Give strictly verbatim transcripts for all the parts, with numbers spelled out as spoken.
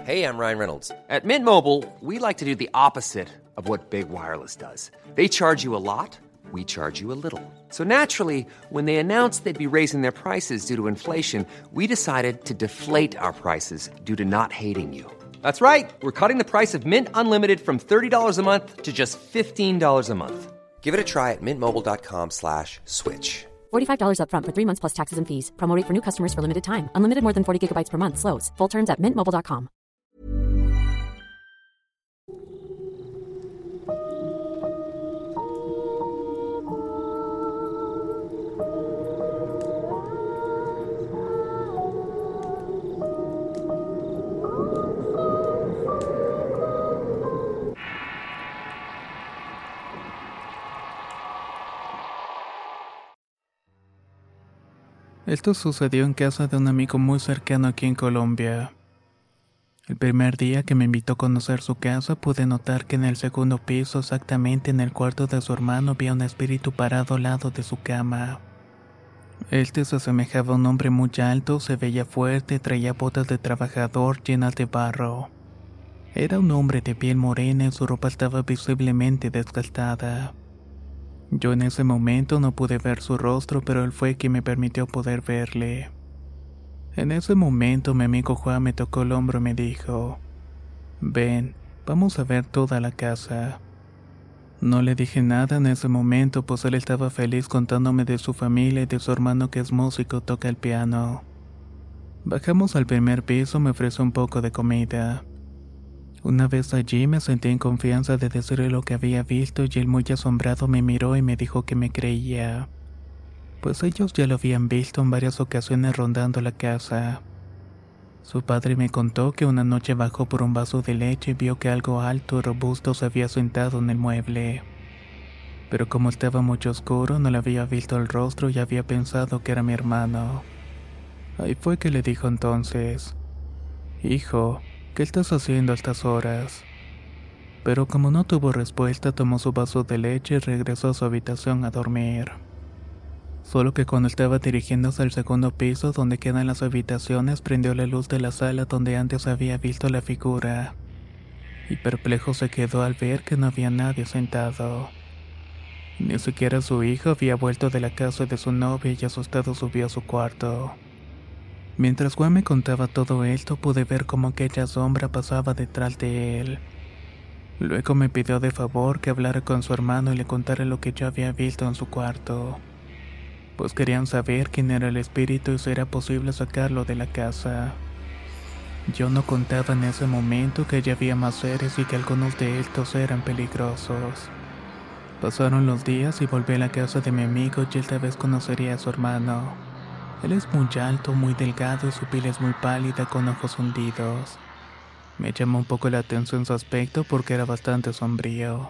Hey, I'm Ryan Reynolds. At Mint Mobile, we like to do the opposite of what Big Wireless does. They charge you a lot, we charge you a little. So naturally, when they announced they'd be raising their prices due to inflation, we decided to deflate our prices due to not hating you. That's right. We're cutting the price of Mint Unlimited from thirty dollars a month to just fifteen dollars a month. Give it a try at mintmobile.com slash switch. forty-five dollars up front for three months plus taxes and fees. Promo rate for new customers for limited time. Unlimited more than forty gigabytes per month. Slows full terms at mint mobile dot com. Esto sucedió en casa de un amigo muy cercano aquí en Colombia. El primer día que me invitó a conocer su casa pude notar que en el segundo piso, exactamente en el cuarto de su hermano, había un espíritu parado al lado de su cama. Este se asemejaba a un hombre muy alto, se veía fuerte, traía botas de trabajador llenas de barro. Era un hombre de piel morena y su ropa estaba visiblemente desgastada. Yo en ese momento no pude ver su rostro, pero él fue quien me permitió poder verle. En ese momento mi amigo Juan me tocó el hombro y me dijo: «Ven, vamos a ver toda la casa». No le dije nada en ese momento, pues él estaba feliz contándome de su familia y de su hermano que es músico y toca el piano. Bajamos al primer piso, me ofreció un poco de comida. Una vez allí me sentí en confianza de decirle lo que había visto y él muy asombrado me miró y me dijo que me creía, pues ellos ya lo habían visto en varias ocasiones rondando la casa. Su padre me contó que una noche bajó por un vaso de leche y vio que algo alto y robusto se había sentado en el mueble. Pero como estaba mucho oscuro no le había visto el rostro y había pensado que era mi hermano. Ahí fue que le dijo entonces: «Hijo, ¿qué estás haciendo a estas horas?». Pero como no tuvo respuesta, tomó su vaso de leche y regresó a su habitación a dormir. Solo que cuando estaba dirigiéndose al segundo piso donde quedan las habitaciones, prendió la luz de la sala donde antes había visto la figura. Y perplejo se quedó al ver que no había nadie sentado. Ni siquiera su hijo había vuelto de la casa de su novia y asustado subió a su cuarto. Mientras Juan me contaba todo esto, pude ver cómo aquella sombra pasaba detrás de él. Luego me pidió de favor que hablara con su hermano y le contara lo que yo había visto en su cuarto, pues querían saber quién era el espíritu y si era posible sacarlo de la casa. Yo no contaba en ese momento que ya había más seres y que algunos de estos eran peligrosos. Pasaron los días y volví a la casa de mi amigo y esta vez conocería a su hermano. Él es muy alto, muy delgado y su piel es muy pálida con ojos hundidos. Me llamó un poco la atención su aspecto porque era bastante sombrío.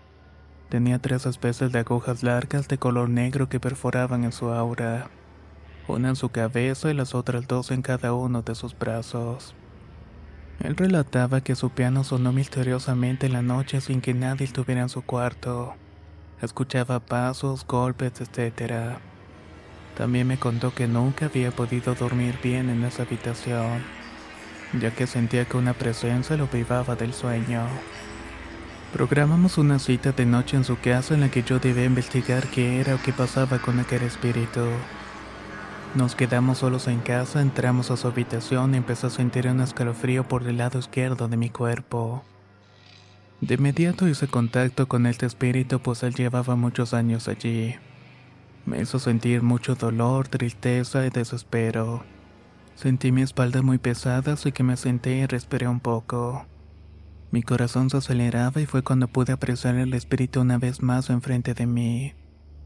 Tenía tres especies de agujas largas de color negro que perforaban en su aura, una en su cabeza y las otras dos en cada uno de sus brazos. Él relataba que su piano sonó misteriosamente en la noche sin que nadie estuviera en su cuarto. Escuchaba pasos, golpes, etcétera. También me contó que nunca había podido dormir bien en esa habitación, ya que sentía que una presencia lo privaba del sueño. Programamos una cita de noche en su casa en la que yo debía investigar qué era o qué pasaba con aquel espíritu. Nos quedamos solos en casa, entramos a su habitación y empecé a sentir un escalofrío por el lado izquierdo de mi cuerpo. De inmediato hice contacto con este espíritu, pues él llevaba muchos años allí. Me hizo sentir mucho dolor, tristeza y desespero. Sentí mi espalda muy pesada, así que me senté y respiré un poco. Mi corazón se aceleraba y fue cuando pude apreciar el espíritu una vez más enfrente de mí.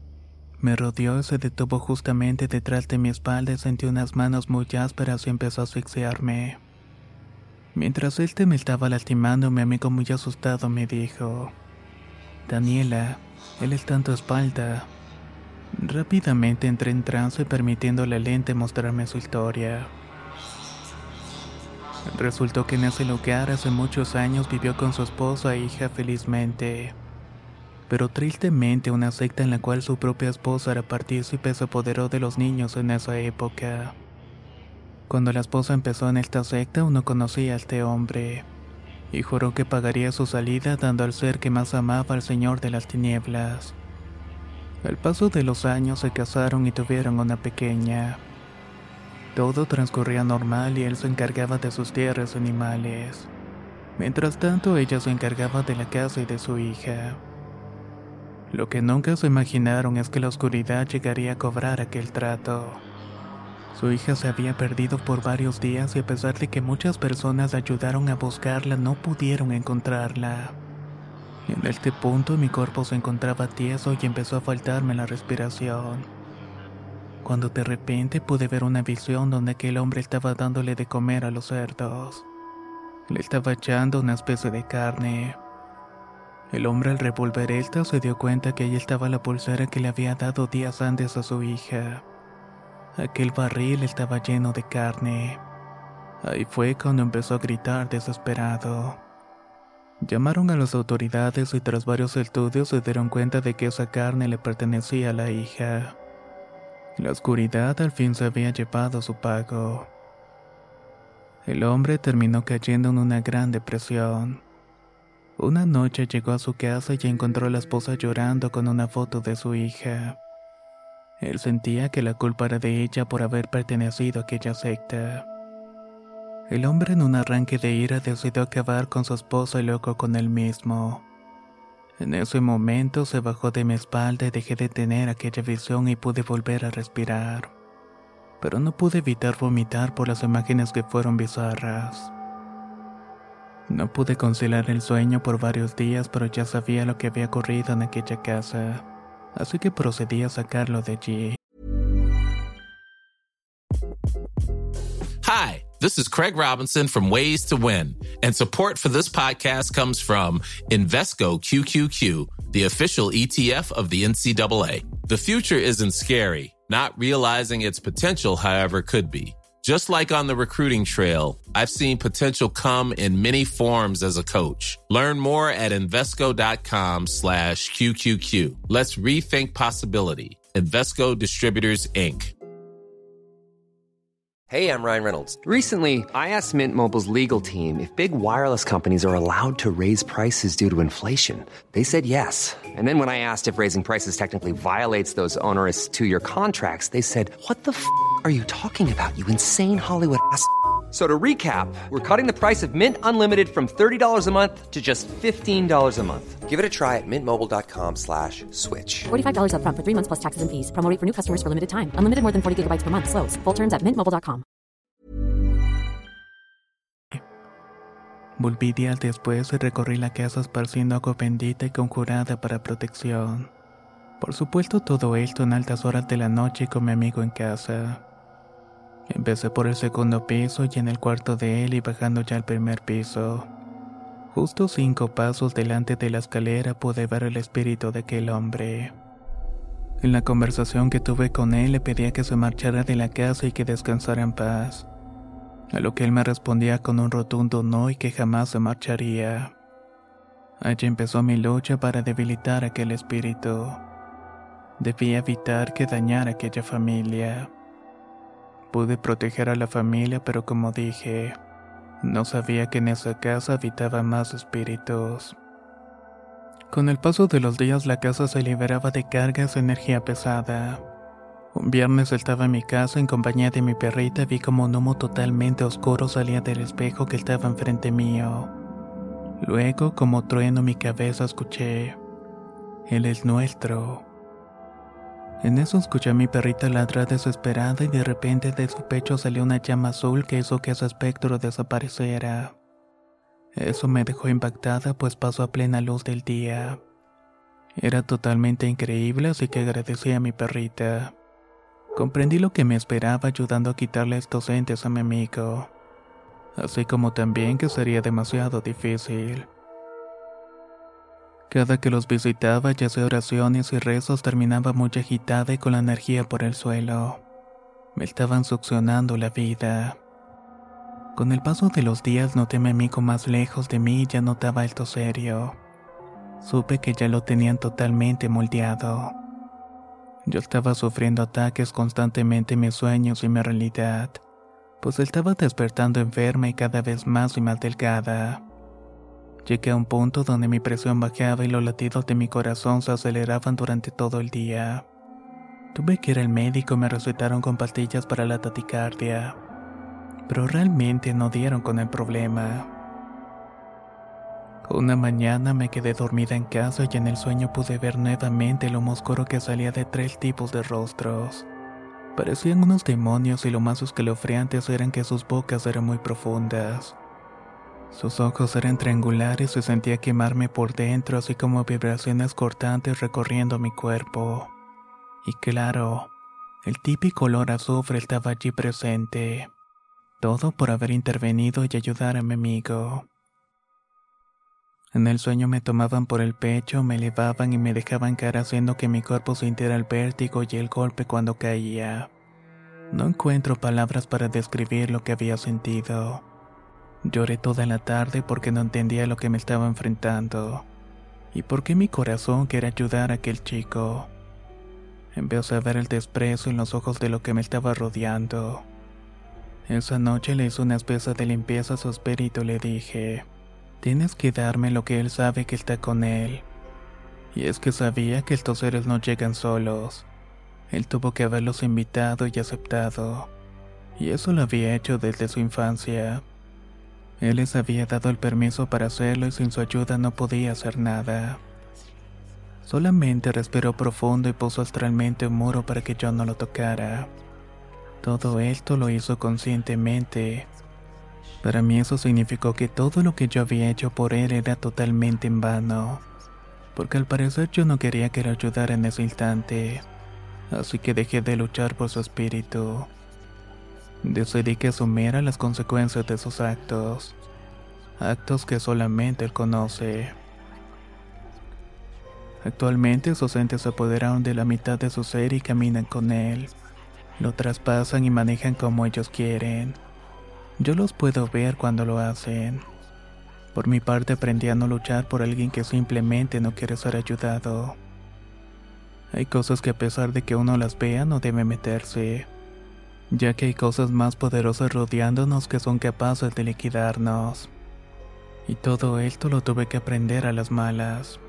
Me rodeó y se detuvo justamente detrás de mi espalda y sentí unas manos muy ásperas y empezó a asfixiarme. Mientras este me estaba lastimando, mi amigo muy asustado me dijo: «Daniela, él está en tu espalda». Rápidamente entré en trance permitiendo a la lente mostrarme su historia. Resultó que en ese lugar hace muchos años vivió con su esposa e hija felizmente. Pero tristemente una secta en la cual su propia esposa era partícipe se apoderó de los niños en esa época. Cuando la esposa empezó en esta secta, uno conocía a este hombre, y juró que pagaría su salida dando al ser que más amaba al Señor de las Tinieblas. Al paso de los años se casaron y tuvieron una pequeña. Todo transcurría normal y él se encargaba de sus tierras y animales. Mientras tanto, ella se encargaba de la casa y de su hija. Lo que nunca se imaginaron es que la oscuridad llegaría a cobrar aquel trato. Su hija se había perdido por varios días y a pesar de que muchas personas ayudaron a buscarla, no pudieron encontrarla. En este punto mi cuerpo se encontraba tieso y empezó a faltarme la respiración. Cuando de repente pude ver una visión donde aquel hombre estaba dándole de comer a los cerdos. Le estaba echando una especie de carne. El hombre al revolver esta se dio cuenta que ahí estaba la pulsera que le había dado días antes a su hija. Aquel barril estaba lleno de carne. Ahí fue cuando empezó a gritar desesperado. Llamaron a las autoridades y tras varios estudios se dieron cuenta de que esa carne le pertenecía a la hija. La oscuridad al fin se había llevado su pago. El hombre terminó cayendo en una gran depresión. Una noche llegó a su casa y encontró a la esposa llorando con una foto de su hija. Él sentía que la culpa era de ella por haber pertenecido a aquella secta. El hombre en un arranque de ira decidió acabar con su esposa y luego con él mismo. En ese momento se bajó de mi espalda y dejé de tener aquella visión y pude volver a respirar. Pero no pude evitar vomitar por las imágenes que fueron bizarras. No pude conciliar el sueño por varios días, pero ya sabía lo que había ocurrido en aquella casa. Así que procedí a sacarlo de allí. Hi, this is Craig Robinson from Ways to Win, and support for this podcast comes from Invesco Q Q Q, the official E T F of the N C double A. The future isn't scary. Not realizing its potential, however, could be. Just like on the recruiting trail, I've seen potential come in many forms as a coach. Learn more at Invesco.com slash QQQ. Let's rethink possibility. Invesco Distributors, Incorporated. Hey, I'm Ryan Reynolds. Recently, I asked Mint Mobile's legal team if big wireless companies are allowed to raise prices due to inflation. They said yes. And then when I asked if raising prices technically violates those onerous two-year contracts, they said, what the f*** are you talking about, you insane Hollywood ass f- So to recap, we're cutting the price of Mint Unlimited from thirty dollars a month to just fifteen dollars a month. Give it a try at mintmobile.com slash switch. forty-five dollars up front for three months plus taxes and fees. Promo rate for new customers for limited time. Unlimited more than forty gigabytes per month. Slows full terms at mint mobile dot com. Volví días después y recorrí la casa esparciendo agua bendita y conjurada para protección. Por supuesto todo esto en altas horas de la noche con mi amigo en casa. Empecé por el segundo piso y en el cuarto de él y bajando ya al primer piso. Justo cinco pasos delante de la escalera pude ver el espíritu de aquel hombre. En la conversación que tuve con él le pedía que se marchara de la casa y que descansara en paz. A lo que él me respondía con un rotundo no y que jamás se marcharía. Allí empezó mi lucha para debilitar aquel espíritu. Debía evitar que dañara aquella familia. Pude proteger a la familia, pero como dije, no sabía que en esa casa habitaban más espíritus. Con el paso de los días la casa se liberaba de cargas de energía pesada. Un viernes estaba en mi casa en compañía de mi perrita y vi como un humo totalmente oscuro salía del espejo que estaba enfrente mío. Luego, como trueno en mi cabeza, escuché: Él es nuestro. En eso escuché a mi perrita ladrar desesperada y de repente de su pecho salió una llama azul que hizo que ese espectro desapareciera. Eso me dejó impactada, pues pasó a plena luz del día. Era totalmente increíble, así que agradecí a mi perrita. Comprendí lo que me esperaba ayudando a quitarle estos entes a mi amigo, así como también que sería demasiado difícil. Cada que los visitaba, ya sea oraciones y rezos, terminaba muy agitada y con la energía por el suelo. Me estaban succionando la vida. Con el paso de los días noté a mi amigo más lejos de mí y ya notaba esto serio. Supe que ya lo tenían totalmente moldeado. Yo estaba sufriendo ataques constantemente en mis sueños y mi realidad. pues estaba despertando enferma y cada vez más y más delgada. Llegué a un punto donde mi presión bajaba y los latidos de mi corazón se aceleraban durante todo el día. Tuve que ir al médico y me recetaron con pastillas para la taquicardia, pero realmente no dieron con el problema. Una mañana me quedé dormida en casa y en el sueño pude ver nuevamente el humo oscuro que salía de tres tipos de rostros. Parecían unos demonios y lo más escalofriantes eran que sus bocas eran muy profundas. Sus ojos eran triangulares y sentía quemarme por dentro, así como vibraciones cortantes recorriendo mi cuerpo. Y claro, el típico olor a azufre estaba allí presente. Todo por haber intervenido y ayudar a mi amigo. En el sueño me tomaban por el pecho, me elevaban y me dejaban caer haciendo que mi cuerpo sintiera el vértigo y el golpe cuando caía. No encuentro palabras para describir lo que había sentido. Lloré toda la tarde porque no entendía lo que me estaba enfrentando. Y por qué mi corazón quería ayudar a aquel chico. Empecé a ver el desprecio en los ojos de lo que me estaba rodeando. Esa noche le hice una especie de limpieza a su espíritu y le dije: tienes que darme lo que él sabe que está con él. Y es que sabía que estos seres no llegan solos. Él tuvo que haberlos invitado y aceptado. Y eso lo había hecho desde su infancia. Él les había dado el permiso para hacerlo y sin su ayuda no podía hacer nada. Solamente respiró profundo y puso astralmente un muro para que yo no lo tocara. Todo esto lo hizo conscientemente. Para mí eso significó que todo lo que yo había hecho por él era totalmente en vano, porque al parecer yo no quería que lo ayudara en ese instante, así que dejé de luchar por su espíritu. Decidí que asumiera las consecuencias de sus actos, actos que solamente él conoce. Actualmente sus entes se apoderaron de la mitad de su ser y caminan con él, lo traspasan y manejan como ellos quieren. Yo los puedo ver cuando lo hacen. Por mi parte aprendí a no luchar por alguien que simplemente no quiere ser ayudado. Hay cosas que a pesar de que uno las vea no debe meterse, ya que hay cosas más poderosas rodeándonos que son capaces de liquidarnos. Y todo esto lo tuve que aprender a las malas.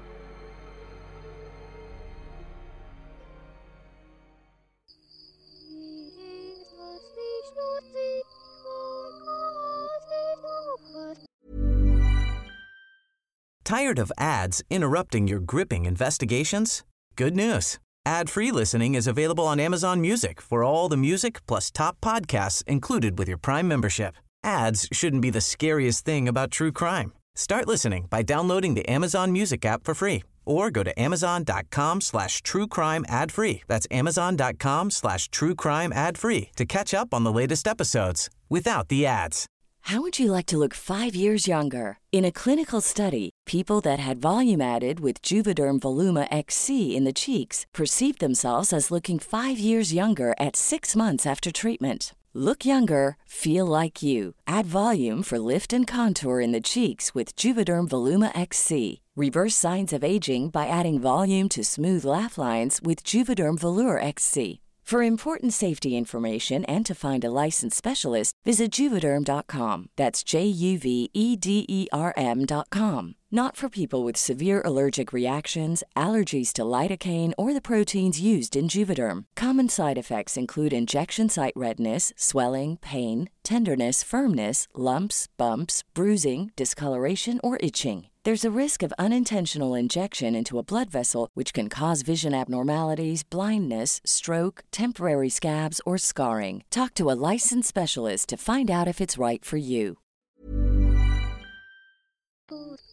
Tired of ads interrupting your gripping investigations? Good news. Ad-free listening is available on Amazon Music for all the music plus top podcasts included with your Prime membership. Ads shouldn't be the scariest thing about true crime. Start listening by downloading the Amazon Music app for free or go to amazon.com slash true crime ad free. That's amazon.com slash true crime ad free to catch up on the latest episodes without the ads. How would you like to look five years younger? In a clinical study, people that had volume added with Juvederm Voluma X C in the cheeks perceived themselves as looking five years younger at six months after treatment. Look younger, feel like you. Add volume for lift and contour in the cheeks with Juvederm Voluma X C. Reverse signs of aging by adding volume to smooth laugh lines with Juvederm Volure X C. For important safety information and to find a licensed specialist, visit Juvederm dot com. That's J U V E D E R M dot com. Not for people with severe allergic reactions, allergies to lidocaine, or the proteins used in Juvederm. Common side effects include injection site redness, swelling, pain, tenderness, firmness, lumps, bumps, bruising, discoloration, or itching. There's a risk of unintentional injection into a blood vessel, which can cause vision abnormalities, blindness, stroke, temporary scabs, or scarring. Talk to a licensed specialist to find out if it's right for you.